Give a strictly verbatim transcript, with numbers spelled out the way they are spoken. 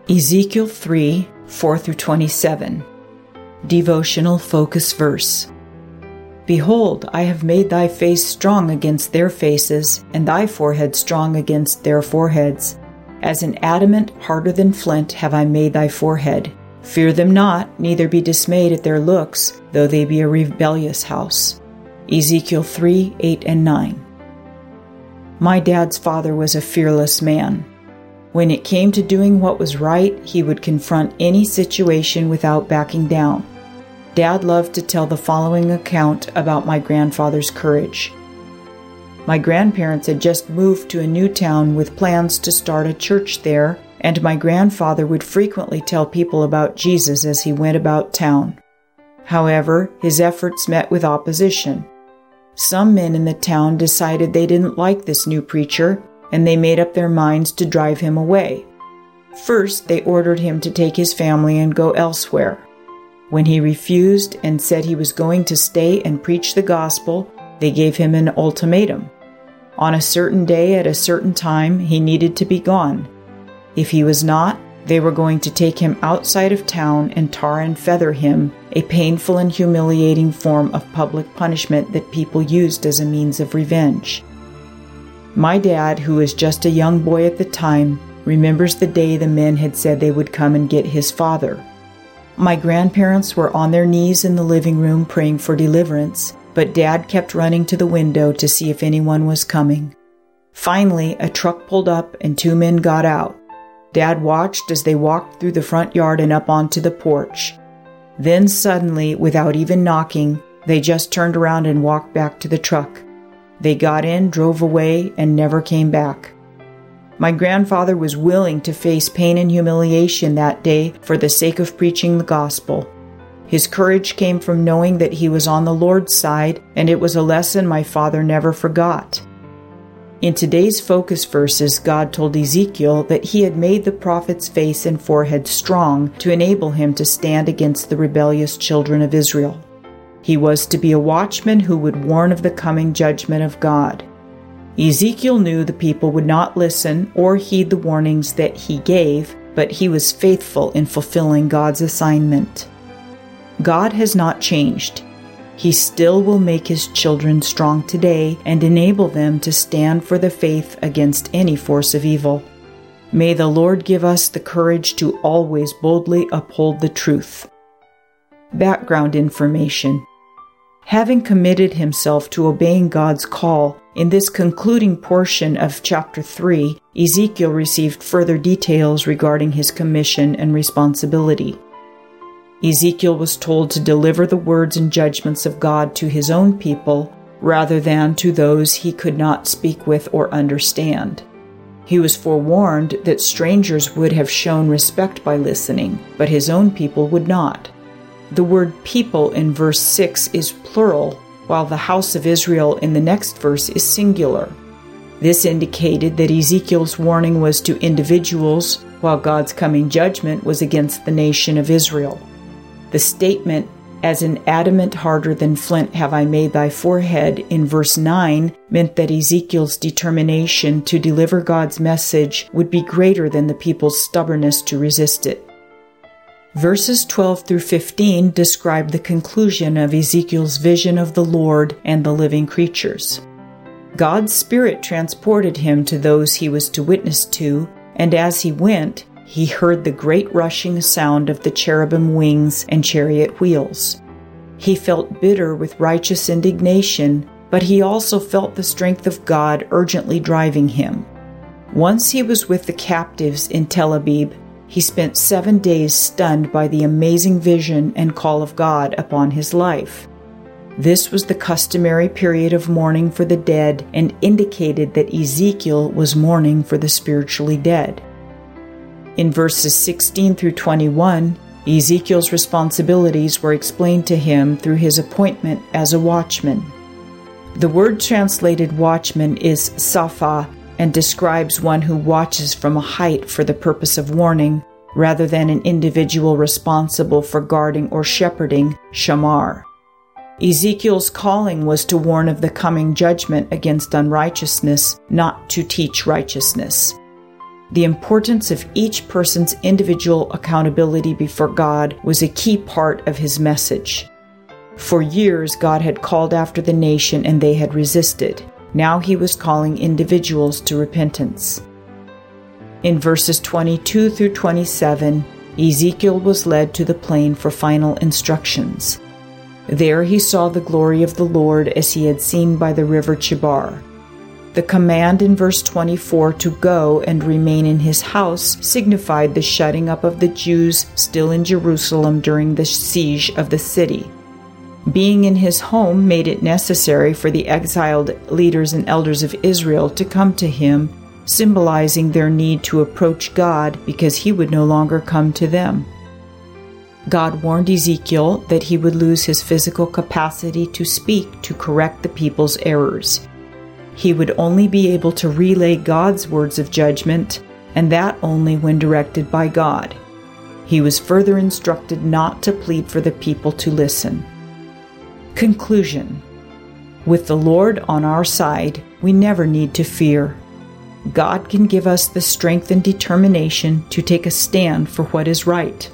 Ezekiel three, four through twenty-seven. Devotional Focus Verse. Behold, I have made thy face strong against their faces, and thy forehead strong against their foreheads. As an adamant harder than flint have I made thy forehead. Fear them not, neither be dismayed at their looks, though they be a rebellious house. Ezekiel three, eight and nine. My dad's father was a fearless man. When it came to doing what was right, he would confront any situation without backing down. Dad loved to tell the following account about my grandfather's courage. My grandparents had just moved to a new town with plans to start a church there, and my grandfather would frequently tell people about Jesus as he went about town. However, his efforts met with opposition. Some men in the town decided they didn't like this new preacher, and they made up their minds to drive him away. First, they ordered him to take his family and go elsewhere. When he refused and said he was going to stay and preach the gospel, they gave him an ultimatum. On a certain day at a certain time, he needed to be gone. If he was not, they were going to take him outside of town and tar and feather him, a painful and humiliating form of public punishment that people used as a means of revenge. My dad, who was just a young boy at the time, remembers the day the men had said they would come and get his father. My grandparents were on their knees in the living room praying for deliverance, but Dad kept running to the window to see if anyone was coming. Finally, a truck pulled up and two men got out. Dad watched as they walked through the front yard and up onto the porch. Then suddenly, without even knocking, they just turned around and walked back to the truck. They got in, drove away, and never came back. My grandfather was willing to face pain and humiliation that day for the sake of preaching the gospel. His courage came from knowing that he was on the Lord's side, and it was a lesson my father never forgot. In today's focus verses, God told Ezekiel that he had made the prophet's face and forehead strong to enable him to stand against the rebellious children of Israel. He was to be a watchman who would warn of the coming judgment of God. Ezekiel knew the people would not listen or heed the warnings that he gave, but he was faithful in fulfilling God's assignment. God has not changed. He still will make his children strong today and enable them to stand for the faith against any force of evil. May the Lord give us the courage to always boldly uphold the truth. Background information. Having committed himself to obeying God's call, in this concluding portion of chapter three, Ezekiel received further details regarding his commission and responsibility. Ezekiel was told to deliver the words and judgments of God to his own people, rather than to those he could not speak with or understand. He was forewarned that strangers would have shown respect by listening, but his own people would not. The word people in verse six is plural, while the house of Israel in the next verse is singular. This indicated that Ezekiel's warning was to individuals, while God's coming judgment was against the nation of Israel. The statement, "As an adamant harder than flint have I made thy forehead," in verse nine meant that Ezekiel's determination to deliver God's message would be greater than the people's stubbornness to resist it. Verses twelve through fifteen describe the conclusion of Ezekiel's vision of the Lord and the living creatures. God's Spirit transported him to those he was to witness to, and as he went, he heard the great rushing sound of the cherubim wings and chariot wheels. He felt bitter with righteous indignation, but he also felt the strength of God urgently driving him. Once he was with the captives in Tel Aviv, he spent seven days stunned by the amazing vision and call of God upon his life. This was the customary period of mourning for the dead and indicated that Ezekiel was mourning for the spiritually dead. In verses sixteen through twenty-one, Ezekiel's responsibilities were explained to him through his appointment as a watchman. The word translated watchman is sapha, and describes one who watches from a height for the purpose of warning, rather than an individual responsible for guarding or shepherding, shamar. Ezekiel's calling was to warn of the coming judgment against unrighteousness, not to teach righteousness. The importance of each person's individual accountability before God was a key part of his message. For years, God had called after the nation and they had resisted. Now he was calling individuals to repentance. In verses twenty-two through twenty-seven, Ezekiel was led to the plain for final instructions. There he saw the glory of the Lord as he had seen by the river Chebar. The command in verse twenty-four to go and remain in his house signified the shutting up of the Jews still in Jerusalem during the siege of the city. Being in his home made it necessary for the exiled leaders and elders of Israel to come to him, symbolizing their need to approach God because he would no longer come to them. God warned Ezekiel that he would lose his physical capacity to speak to correct the people's errors. He would only be able to relay God's words of judgment, and that only when directed by God. He was further instructed not to plead for the people to listen. Conclusion: with the Lord on our side, we never need to fear. God can give us the strength and determination to take a stand for what is right.